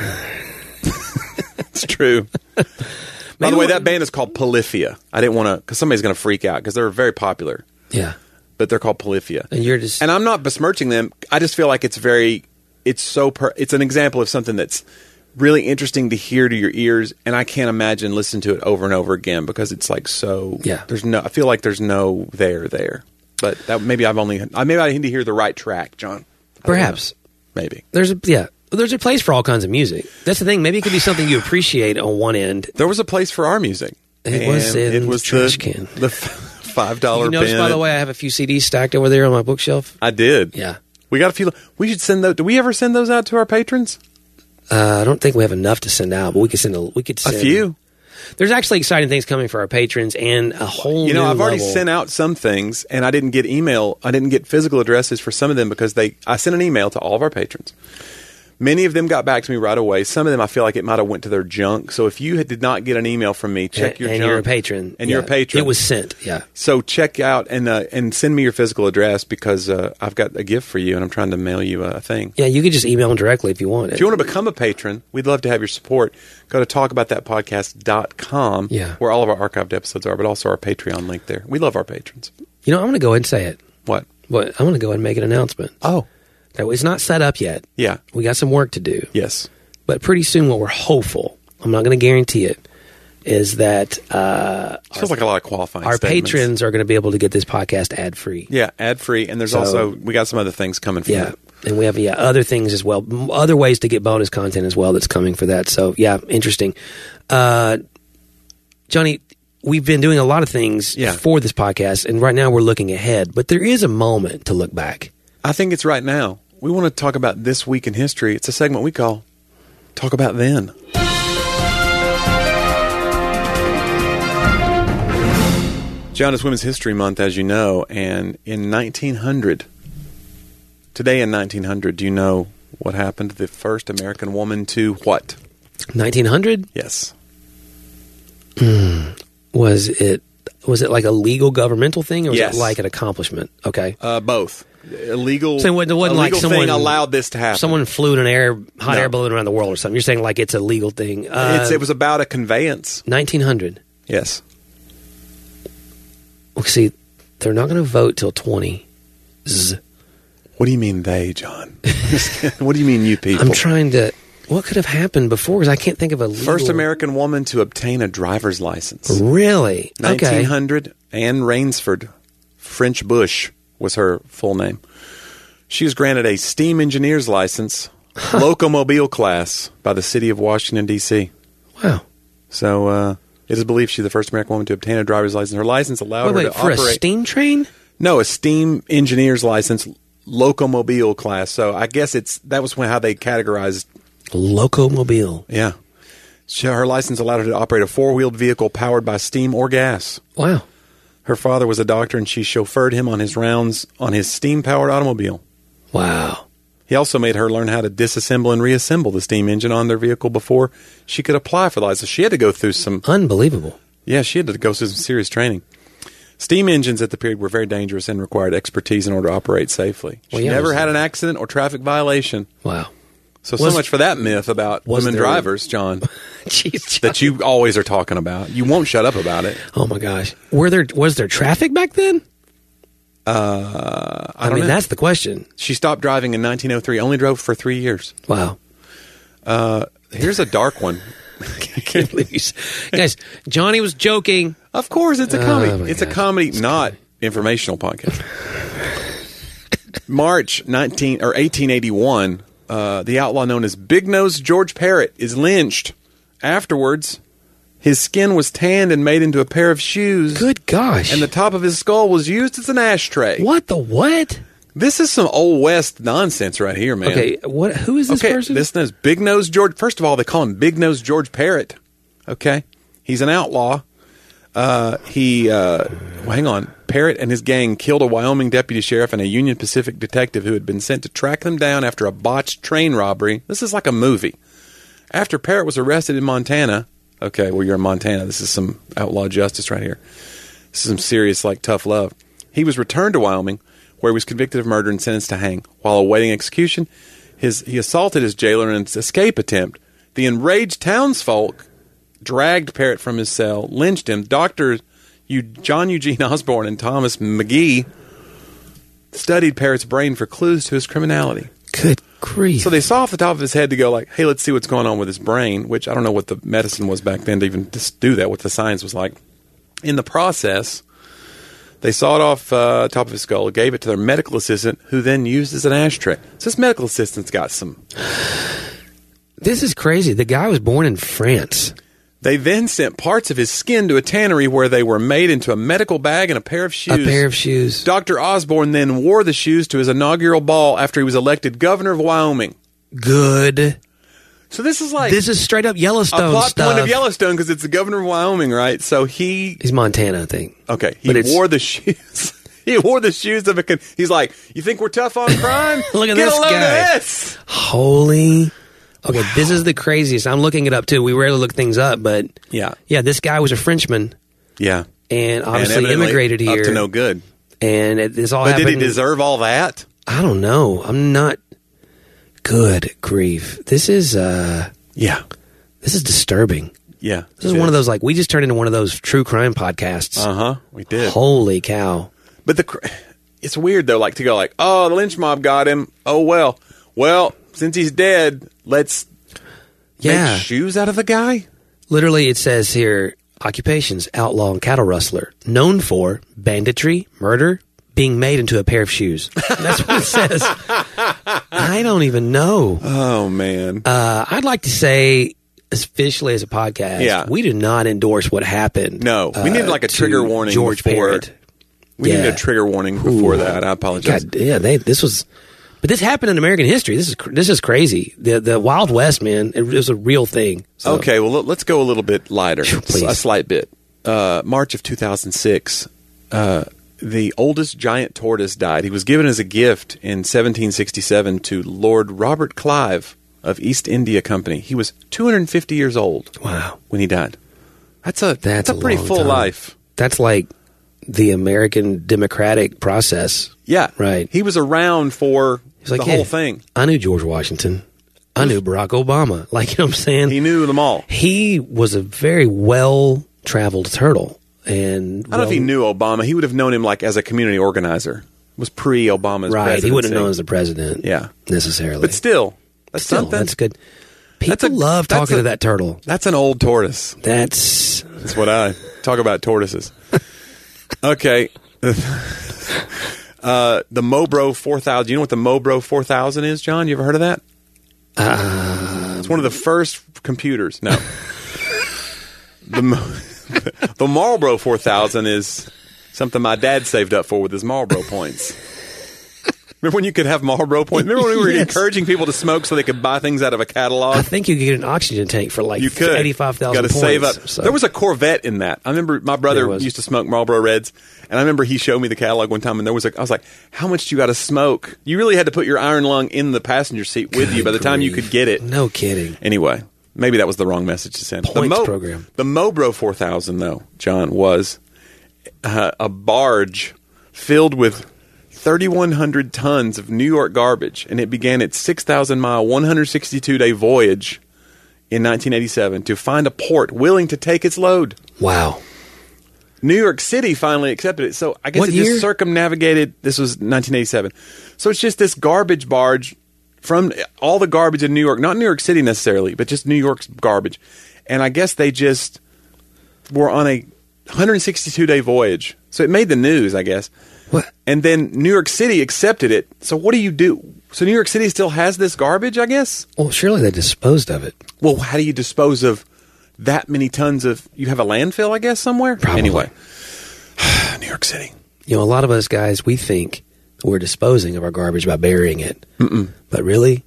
It's true. By the way, that band is called Polyphia. I didn't want to, because somebody's going to freak out, because they're very popular. Yeah. But they're called Polyphia. And you're just. And I'm not besmirching them. I just feel like it's very, it's so, per, it's an example of something that's really interesting to hear to your ears. And I can't imagine listening to it over and over again because it's like so, Yeah. there's no, I feel like there's no there there. But that, maybe I've only, I maybe I need to hear the right track, John. I don't Perhaps. know. Maybe. There's a, yeah. There's a place for all kinds of music. That's the thing. Maybe it could be something you appreciate on one end. There was a place for our music. It was And in it was the trash the, can. The five dollar You notice, bin. by the way, I have a few C Ds stacked over there on my bookshelf. I did. Yeah. We got a few. We should send those. Do we ever send those out to our patrons? Uh, I don't think we have enough to send out, but we could send a. We could send A few. There's actually exciting things coming for our patrons and a whole. You know, new I've already level. sent out some things, and I didn't get email. I didn't get physical addresses for some of them because they. I sent an email to all of our patrons. Many of them got back to me right away. Some of them I feel like it might have went to their junk. So if you had, did not get an email from me, check and, your and junk. you're a patron, And yeah. you're a patron. It was sent. Yeah. So check out and uh, and send me your physical address because uh, I've got a gift for you, and I'm trying to mail you a thing. Yeah, you could just email them directly if you want it. If you want to become a patron, we'd love to have your support. Go to talk about that podcast dot com, Yeah. where all of our archived episodes are, but also our Patreon link there. We love our patrons. You know, I'm going to go ahead and say it. What? But I'm going to go ahead and make an announcement. Oh. That it's not set up yet. Yeah. We got some work to do. Yes. But pretty soon, what we're hopeful, I'm not going to guarantee it, is that uh, Feels like a lot of qualifying our statements. patrons are going to be able to get this podcast ad free. Yeah, ad free, and there's So- also we got some other things coming from Yeah. it. And we have yeah other things as well, m- other ways to get bonus content as well that's coming for that. So yeah, interesting. Uh, Johnny, we've been doing a lot of things Yeah. for this podcast, and right now we're looking ahead. But there is a moment to look back. I think it's right now. We want to talk about this week in history. It's a segment we call Talk About Then. John, it's Women's History Month, as you know, and in nineteen hundred, today in nineteen hundred, do you know what happened to the first American woman to what? nineteen hundred Yes. was it? Was it like a legal governmental thing, or was Yes. it like an accomplishment? Okay. Uh, both. Illegal, So it wasn't- it wasn't a like legal someone- thing allowed this to happen. Someone flew in an air hot No. air balloon around the world or something. You're saying like it's a legal thing. Uh, it's, it was about a conveyance. nineteen hundred. Yes. Well, see, they're not going to vote till twenty. What do you mean they, John? What do you mean you people? I'm trying to. What could have happened before? Because I can't think of a legal. First American woman to obtain a driver's license. Really? nineteen Okay. hundred, Anne Rainsford, French Bush was her full name. She was granted a steam engineer's license, locomobile class, by the city of Washington, D C Wow. So uh, it is believed she's the first American woman to obtain a driver's license. Her license allowed Wait, her wait, to for operate. a steam train? No, a steam engineer's license, locomobile class. So I guess it's that was when how they categorized. Locomobile. Yeah. She, her license allowed her to operate a four-wheeled vehicle powered by steam or gas. Wow. Her father was a doctor, and she chauffeured him on his rounds on his steam-powered automobile. Wow. He also made her learn how to disassemble and reassemble the steam engine on their vehicle before she could apply for the license. She had to go through some... Unbelievable. Yeah, she had to go through some serious training. Steam engines at the period were very dangerous and required expertise in order to operate safely. She well, yeah, never had an accident or traffic violation. Wow. So, was, so much for that myth about women there, drivers, John. Jeez, John. That you always are talking about. You won't shut up about it. Oh, my gosh. Were there Was there traffic back then? Uh, I, I don't mean, know. that's the question. She stopped driving in nineteen oh three, only drove for three years. Wow. Uh, here's a dark one. I can't believe you... Guys, Johnny was joking. Of course, it's a comedy. Oh, it's gosh. a comedy, not informational podcast. March nineteen or eighteen eighty-one, uh, the outlaw known as Big Nose George Parrott is lynched. Afterwards, his skin was tanned and made into a pair of shoes. Good gosh. And the top of his skull was used as an ashtray. What the what? This is some Old West nonsense right here, man. Okay, what? Who is this okay, person? This is Big Nose George. First of all, they call him Big Nose George Parrott. Okay? He's an outlaw. Uh, he, uh, well, hang on. Parrott and his gang killed a Wyoming deputy sheriff and a Union Pacific detective who had been sent to track them down after a botched train robbery. This is like a movie. After Parrott was arrested in Montana, okay, well, you're in Montana. This is some outlaw justice right here. This is some serious, like, tough love. He was returned to Wyoming, where he was convicted of murder and sentenced to hang. While awaiting execution, his he assaulted his jailer in an escape attempt. The enraged townsfolk dragged Parrott from his cell, lynched him. Doctors John Eugene Osborne and Thomas McGee studied Parrott's brain for clues to his criminality. Good grief. So they saw off the top of his head to go like, hey, let's see what's going on with his brain, which I don't know what the medicine was back then to even just do that, what the science was like. In the process, they sawed off uh, top of his skull, gave it to their medical assistant, who then used as an ashtray. So this medical assistant's got some... This is crazy. The guy was born in France. They then sent parts of his skin to a tannery where they were made into a medical bag and a pair of shoes. A pair of shoes. Doctor Osborne then wore the shoes to his inaugural ball after he was elected governor of Wyoming. Good. So this is like... This is straight up Yellowstone a plot stuff. point of Yellowstone because it's the governor of Wyoming, right? So he... He's Montana, I think. Okay. He But it's- wore the shoes... He wore the shoes of a... Con- He's like, you think we're tough on crime? Look at Get this a load guy. of this! Holy... Okay, wow. This is the craziest. I'm looking it up, too. We rarely look things up, but... Yeah. Yeah, this guy was a Frenchman. Yeah. And obviously and immigrated here. Up to no good. And it, this all But happened... did he deserve all that? I don't know. I'm not... Good grief. This is, uh... Yeah. This is disturbing. Yeah. This is one of those, like, we just turned into one of those true crime podcasts. Uh-huh. We did. Holy cow. But the... It's weird, though, like, to go like, oh, the lynch mob got him. Oh, well. Well, since he's dead, let's yeah. make shoes out of the guy? Literally, it says here, occupations, outlaw and cattle rustler, known for banditry, murder, being made into a pair of shoes. That's what it says. I don't even know. Oh, man. Uh, I'd like to say, officially as a podcast, yeah. we do not endorse what happened. No. We uh, needed like a trigger warning George before. Parrott. We yeah. needed a trigger warning before Ooh. that. I apologize. God, yeah, they, this was... But this happened in American history. This is this is crazy. The the Wild West, man, it was a real thing. So. Okay, well, let's go a little bit lighter. Please. A slight bit. Uh, March of two thousand six, uh, the oldest giant tortoise died. He was given as a gift in seventeen sixty-seven to Lord Robert Clive of East India Company. He was two hundred fifty years old. Wow. When he died. That's a, that's, that's a, a pretty full time. life. That's like the American democratic process. Yeah. Right. He was around for like, the yeah, whole thing. I knew George Washington. I knew Barack Obama. Like, you know what I'm saying? He knew them all. He was a very well-traveled turtle. And I don't know if he knew Obama. He would have known him like as a community organizer. It was pre-Obama's right. presidency. He wouldn't have known as the president. Yeah. Necessarily. But still, that's still, something. That's good. People that's a, love talking a, to that turtle. That's an old tortoise. That's... That's what I talk about, tortoises. Okay. Uh, the Mobro four thousand. You know what the Mobro four thousand is, John? You ever heard of that? Uh, it's one of the first computers. No. the the Marlboro four thousand is something my dad saved up for with his Marlboro points. Remember when you could have Marlboro points? Remember when we were Yes. encouraging people to smoke so they could buy things out of a catalog? I think you could get an oxygen tank for like You could. eighty-five thousand Got to points. save up. So. There was a Corvette in that. I remember my brother There was. used to smoke Marlboro Reds, and I remember he showed me the catalog one time, and there was a. I was like, "How much do you got to smoke?" You really had to put your iron lung in the passenger seat with you by the time you grief. could get it. No kidding. Anyway, maybe that was the wrong message to send. Points the Mo- program. The Mobro four thousand, though, John, was uh, a barge filled with thirty-one hundred tons of New York garbage, and it began its six thousand mile, one hundred sixty-two day voyage in nineteen eighty-seven to find a port willing to take its load. Wow. New York City finally accepted it. So I guess What it year? just circumnavigated. This was nineteen eighty-seven. So it's just this garbage barge from all the garbage in New York, not New York City necessarily, but just New York's garbage. And I guess they just were on a one hundred sixty-two day voyage. So it made the news, I guess. What? And then New York City accepted it. So what do you do? So New York City still has this garbage, I guess? Well, surely they disposed of it. Well, how do you dispose of that many tons of... You have a landfill, I guess, somewhere? Probably. Anyway. New York City. You know, a lot of us guys, we think we're disposing of our garbage by burying it. Mm-mm. But really,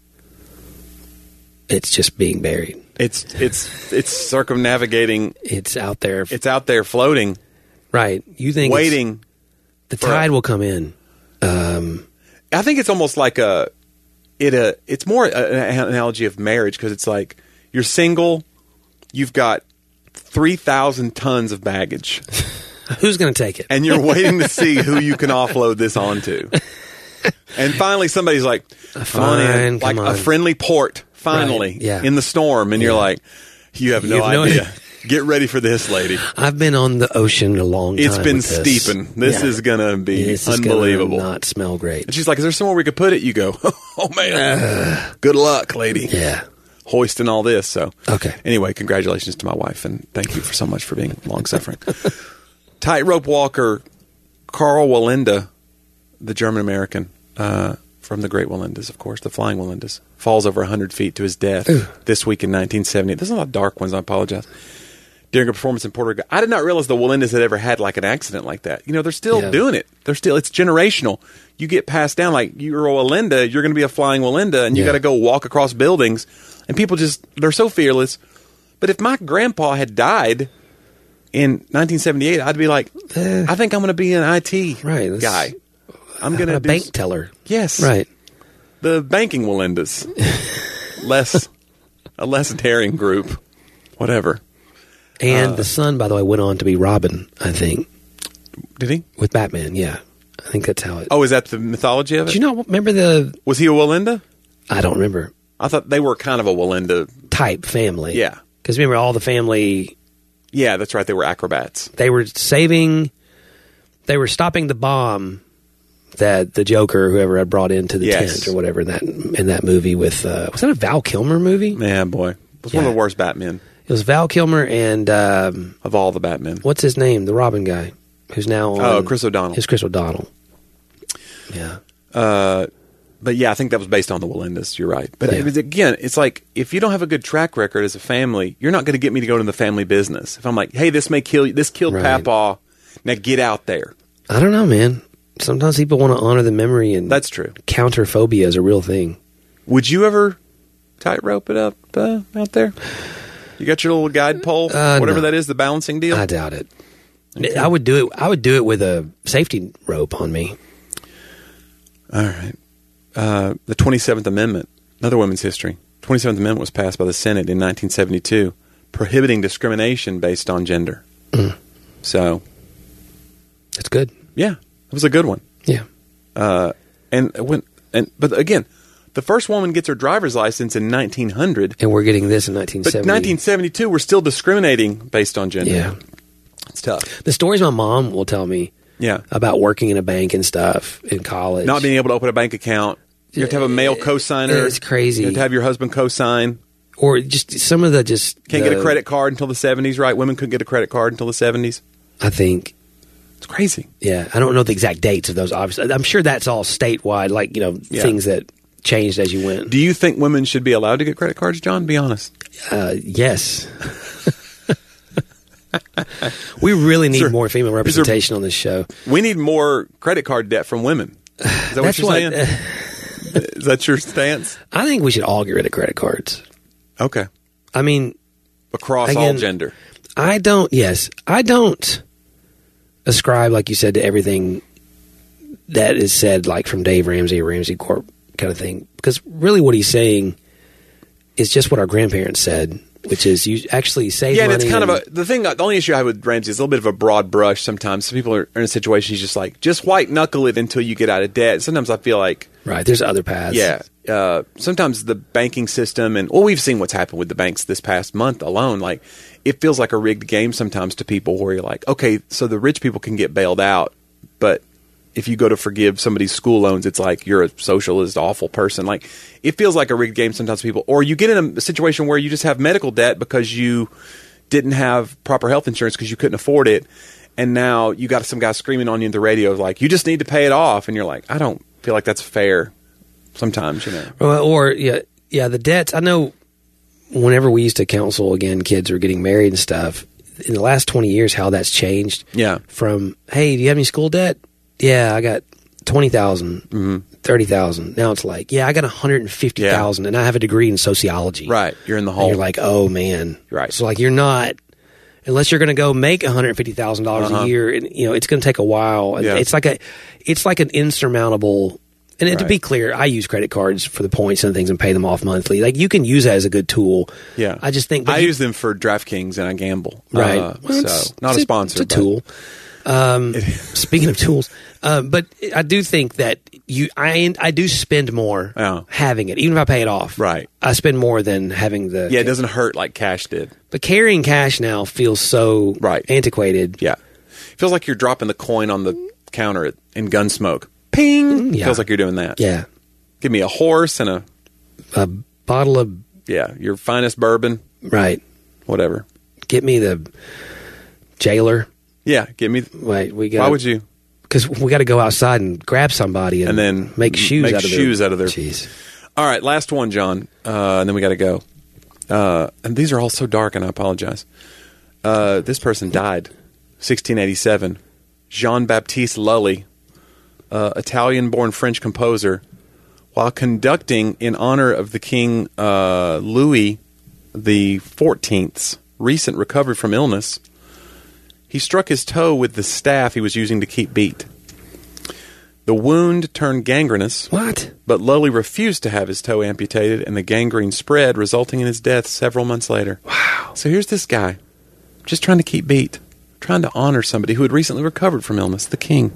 it's just being buried. It's it's it's circumnavigating. It's out there. It's out there floating, Right. You think it's- waiting. the for- tide will come in. Um, I think it's almost like a it a it's more a- an analogy of marriage because it's like you're single, you've got three thousand tons of baggage, who's going to take it? and you're waiting to see who you can offload this onto. And finally, somebody's like, "Come on in," Fine, like come a on. friendly port. Finally, Right, yeah. in the storm, and you're Yeah. like, "You have no You have no idea. idea. Get ready for this, lady. I've been on the ocean a long time. It's been with this. steeping. This Yeah. is gonna be This is gonna unbelievable." not smell great. And she's like, "Is there somewhere we could put it?" You go, "Oh man, good luck, lady." Yeah. Hoisting all this. So Okay. Anyway, congratulations to my wife, and thank you for so much for being long suffering. Tightrope walker Carl Walenda, the German American uh, from the Great Walendas, of course, the Flying Walendas, falls over one hundred feet to his death Ooh. this week in nineteen seventy. There's a lot of dark ones. I apologize. During a performance in Puerto Rico, I did not realize the Walendas had ever had like an accident like that. You know, they're still Yeah. doing it. They're still. It's generational. You get passed down like you're a Walenda, you're going to be a Flying Walenda, and you Yeah. got to go walk across buildings, and people just they're so fearless. But if my grandpa had died in nineteen seventy-eight, I'd be like, Eh. I think I'm going to be an I T Right, that's- guy. I'm going to a do bank s- teller. Yes, Right. the banking Walendas, less a less daring group, whatever. And Uh, the son, by the way, went on to be Robin, I think, Did he? with Batman. Yeah. I think that's how it. Oh, is that the mythology of it? Do you know, remember the, Was he a Walenda? I don't remember, I thought they were kind of a Walenda. type family. Yeah. Because remember, all the family, Yeah, that's right. They were acrobats. they were saving, they were stopping the bomb that the Joker, whoever had brought into the Yes. tent or whatever in that in that movie with, uh, was that a Val Kilmer movie? Man, boy. It was one Yeah. of the worst Batmen It was Val Kilmer and, um, of all the Batmen. what's his name? The Robin guy, who's now on. Oh, Chris O'Donnell. It's Chris O'Donnell. Yeah. Uh, but yeah, I think that was based on the Walendas. You're right. But Yeah. it was, again, it's like if you don't have a good track record as a family, you're not going to get me to go into the family business. If I'm like, hey, this may kill you, this killed Right. Papaw, now get out there. I don't know, man. Sometimes people want to honor the memory, and That's true. counterphobia is a real thing. Would you ever tightrope it up uh, out there? You got your little guide pole, Uh, whatever no. that is, the balancing deal. I doubt it. I would do it. I would do it with a safety rope on me. All right. Uh, the twenty-seventh Amendment, another women's history. twenty-seventh Amendment was passed by the Senate in nineteen seventy-two, prohibiting discrimination based on gender. Mm. So, That's good. yeah, it was a good one. Yeah. Uh, and when and but again, the first woman gets her driver's license in nineteen hundred, And we're getting this in nineteen but seventy. nineteen seventy-two we're still discriminating based on gender. Yeah. It's tough. The stories my mom will tell me Yeah. about working in a bank and stuff in college. Not being able to open a bank account. You have to have a male co-signer. It's crazy. You have to have your husband co-sign. or just some of the just Can't the- get a credit card until the seventies, right? Women couldn't get a credit card until the seventies. I think. It's crazy. Yeah, I don't know the exact dates of those. Obviously, I'm sure that's all statewide. Like you know, Yeah. things that changed as you went. Do you think women should be allowed to get credit cards, John? Be honest. Uh, yes. We really need Sir, more female is there- representation on this show. We need more credit card debt from women. Is that what That's you're what- saying? Is that your stance? I think we should all get rid of credit cards. Okay. I mean, Across all Again, gender. I don't, yes, I don't ascribe, like you said, to everything that is said, like from Dave Ramsey or Ramsey Corp kind of thing. Because really what he's saying is just what our grandparents said, which is you actually save Yeah, and money. it's kind and, of a the thing. The only issue I have with Ramsey is a little bit of a broad brush. Sometimes some people are in a situation. He's just like, just white knuckle it until you get out of debt. Sometimes I feel like, right, there's other paths. yeah, uh, sometimes the banking system and well, we've seen what's happened with the banks this past month alone. Like, it feels like a rigged game sometimes to people where you're like, okay, so the rich people can get bailed out, but if you go to forgive somebody's school loans, it's like you're a socialist, awful person. Like, it feels like a rigged game sometimes to people. Or you get in a situation where you just have medical debt because you didn't have proper health insurance because you couldn't afford it. And now you got some guy screaming on you in the radio like, you just need to pay it off. And you're like, I don't feel like that's fair sometimes, you know. Well, or, yeah, yeah, the debts. I know whenever we used to counsel, again, kids were getting married and stuff, in the last twenty years, how that's changed. Yeah. From, hey, do you have any school debt? Yeah, I got twenty thousand, Mm-hmm. thirty thousand. Now it's like, yeah, I got one hundred fifty thousand, and I have a degree in sociology. Right. You're in the And hole. you're like, oh, man. Right. So, like, you're not, unless you're going to go make one hundred fifty thousand dollars Uh-huh. a year, and, you know, it's going to take a while. And Yeah. It's like a, it's like an insurmountable, and to Right. be clear, I use credit cards for the points and things and pay them off monthly. Like, you can use that as a good tool. Yeah. I just think, but I you- use them for DraftKings and I gamble. Right. Uh, Well, it's- so, not it's a sponsor. It's a but- tool. Um, speaking of tools, um, but I do think that you, I, I do spend more Yeah. having it, even if I pay it off. Right. I spend more than having the. Yeah, it doesn't hurt like cash did. But carrying cash now feels so Right. antiquated. Yeah. Feels like you're dropping the coin on the counter at, in Gunsmoke. Ping! Yeah. Feels like you're doing that. Yeah. Give me a horse and a, A bottle of yeah, your finest bourbon, right. whatever. Get me the jailer. Yeah, give me. Wait, we got. Why would you? Because we got to go outside and grab somebody and, And then make shoes make out of shoes their, out of their- Jeez. All right, last one, John, uh, and then we got to go. Uh, and these are all so dark, and I apologize. Uh, this person died, sixteen eighty-seven. Jean-Baptiste Lully, uh, Italian-born French composer, while conducting in honor of the King uh, Louis the Fourteenth's recent recovery from illness, he struck his toe with the staff he was using to keep beat. The wound turned gangrenous. What? But Lully refused to have his toe amputated, and the gangrene spread, resulting in his death several months later. Wow. So here's this guy, just trying to keep beat, trying to honor somebody who had recently recovered from illness, the king.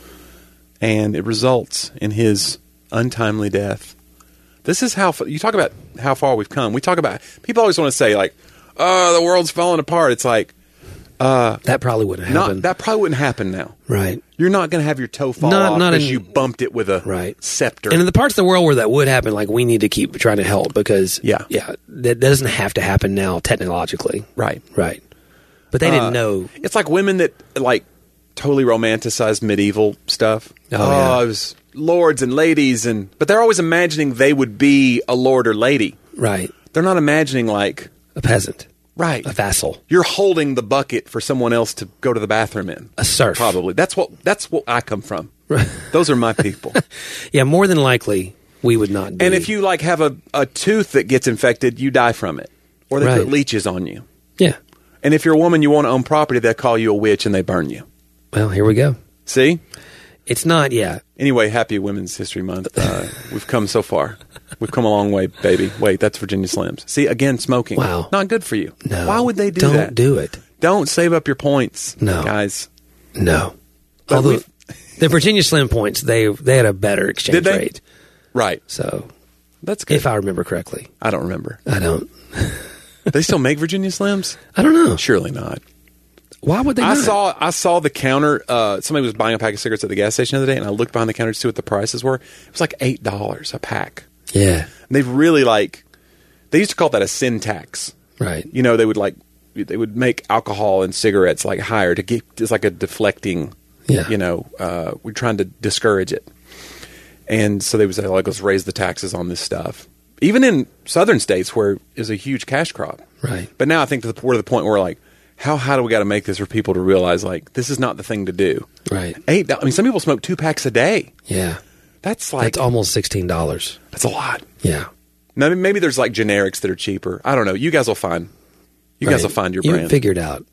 And it results in his untimely death. This is how, f- you talk about how far we've come. We talk about, people always want to say, like, oh, the world's falling apart. It's like, That probably wouldn't happen. not, that probably wouldn't happen now. right. You're not going to have your toe fall Not- off not because in- you bumped it with a Right. scepter. And in the parts of the world where that would happen, like, we need to keep trying to help because, Yeah. yeah, that doesn't have to happen now technologically. Right. Right. But they Uh, didn't know. It's like women that like totally romanticize medieval stuff. Oh, yeah. it was lords and ladies, and but they're always imagining they would be a lord or lady. Right. They're not imagining like A peasant. right. A vassal. You're holding the bucket for someone else to go to the bathroom in. A serf. Probably. That's what that's what I come from. Those are my people. Yeah, more than likely, we would not be. And if you like have a, a tooth that gets infected, you die from it. Or they Right. put leeches on you. Yeah. And if you're a woman, you want to own property, they call you a witch and they burn you. Well, here we go. See? It's not, yeah. Anyway, happy Women's History Month. Uh, we've come so far. We've come a long way, baby. Wait, that's Virginia Slims. See, again, smoking. Wow. Not good for you. No. Why would they do Don't that? do it. Don't save up your points, No. guys. No. But Although we've- the Virginia Slim points, they they had a better exchange Did they? rate. Right. So, That's good. if I remember correctly, I don't remember. I don't. They still make Virginia Slims? I don't know. Surely not. Why would they? I not? saw I saw the counter. Uh, somebody was buying a pack of cigarettes at the gas station the other day, and I looked behind the counter to see what the prices were. It was like eight dollars a pack. Yeah. And they've really like they used to call that a sin tax. Right. You know, they would like they would make alcohol and cigarettes like higher to get it's like a deflecting. Yeah. You know, uh, we're trying to discourage it, and so they would say like let's raise the taxes on this stuff. Even in southern states where is a huge cash crop. Right. But now I think to the, we're to the point where like how high do we got to make this for people to realize like this is not the thing to do. Right. Eight. do- I mean, some people smoke two packs a day. Yeah. That's like That's almost sixteen dollars. That's a lot. Yeah. Maybe maybe there's like generics that are cheaper. I don't know. You guys will find. You Right. guys will find your you brand. figure it out.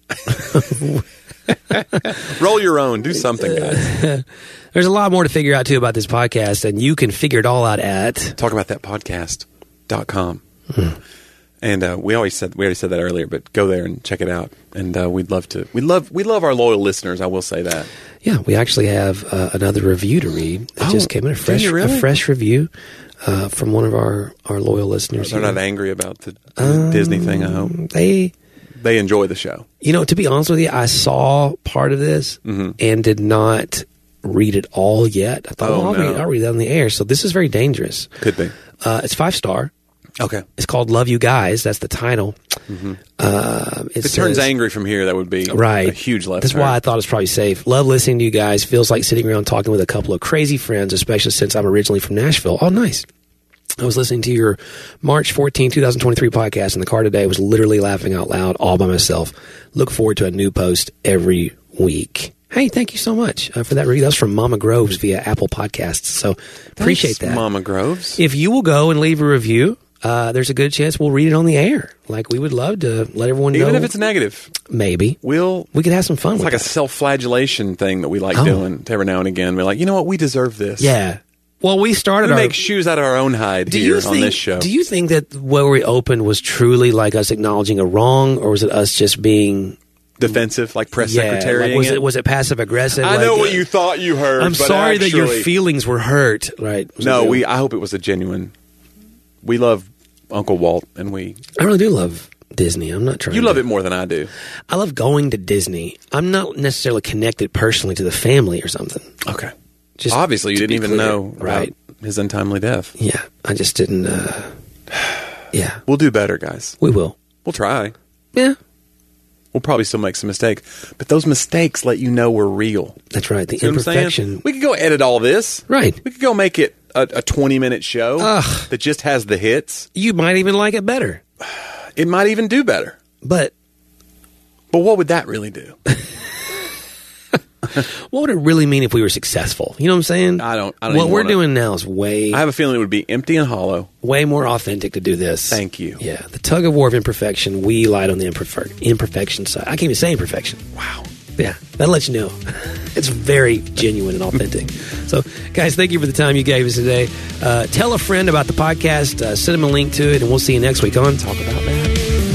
Roll your own. Do something, guys. There's a lot more to figure out, too, about this podcast, and you can figure it all out at... Talk about that podcast dot com. Hmm. And uh, we always said we already said that earlier, but go there and check it out. And uh, we'd love to. We love we love our loyal listeners. I will say that. Yeah, we actually have uh, another review to read. It Oh, just came in, a do fresh, you really? a fresh review uh, from one of our, our loyal listeners. They're here. not angry about the the Disney thing. I hope They... they enjoy the show. You know, to be honest with you, I saw part of this Mm-hmm. and did not read it all yet. I thought, Oh, well, I'll, no. read, I'll read that on the air. So this is very dangerous. Could be. Uh, it's five star. Okay. It's called Love You Guys. That's the title. Mm-hmm. Uh, it If it turns says- angry from here, that would be Right. a huge left That's turn. why I thought it's probably safe. Love listening to you guys. Feels like sitting around talking with a couple of crazy friends, especially since I'm originally from Nashville. Oh, nice. I was listening to your March fourteenth, twenty twenty-three podcast in the car today. I was literally laughing out loud all by myself. Look forward to a new post every week. Hey, thank you so much uh, for that review. That was from Mama Groves via Apple Podcasts. So appreciate Thanks, that. Mama Groves. If you will go and leave a review, uh, there's a good chance we'll read it on the air. Like, we would love to let everyone know. Even if it's negative, Maybe. we'll. We could have some fun It's with like a that. self-flagellation thing that we like Oh. doing every now and again. We're like, you know what? We deserve this. Yeah. Well, we started We our... make shoes out of our own hide do here you think, on this show. Do you think that where we opened was truly like us acknowledging a wrong, or was it us just being... Defensive, like press Yeah, secretary. like, was it was it passive aggressive? I like, know uh, what you thought you heard. I'm but sorry that your actually- feelings were hurt. Right? Was No, it- we. I hope it was a genuine. We love Uncle Walt, and we. I really do love Disney. I'm not trying. You to, love it more than I do. I love going to Disney. I'm not necessarily connected personally to the family or something. Okay. Just Obviously, you to didn't be even clear. know about Right? his untimely death. Yeah, I just didn't. Uh, yeah, We'll do better, guys. we will. We'll try. Yeah, We'll probably still make some mistakes, but those mistakes let you know we're real. that's right. The See what I'm saying? imperfection. We could go edit all this. Right. We could go make it a, a twenty minute show Ugh. that just has the hits. You might even like it better, It might even do better. but But what would that really do? what would it really mean if we were successful? You know what I'm saying? I don't- I don't what even we're wanna- doing now is way, I have a feeling it would be empty and hollow. way more authentic to do this. Thank you. Yeah, the tug of war of imperfection. We lied on the imperfect, imperfection side. I can't even say imperfection. Wow. Yeah, that'll let you know. It's very genuine and authentic. So, guys, thank you for the time you gave us today. Uh, tell a friend about the podcast. Uh, send them a link to it, and we'll see you next week on Talk About That.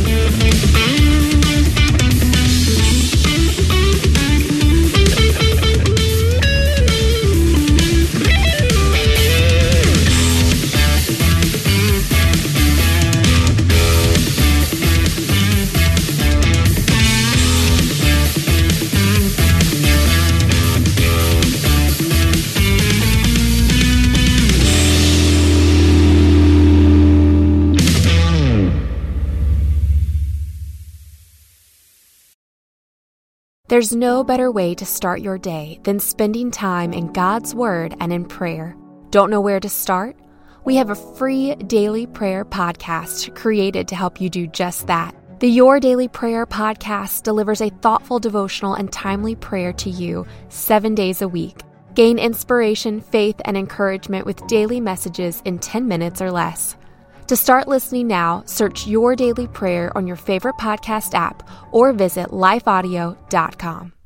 There's no better way to start your day than spending time in God's Word and in prayer. Don't know where to start? We have a free daily prayer podcast created to help you do just that. The Your Daily Prayer podcast delivers a thoughtful devotional and timely prayer to you seven days a week. Gain inspiration, faith, and encouragement with daily messages in ten minutes or less. To start listening now, search Your Daily Prayer on your favorite podcast app or visit life audio dot com.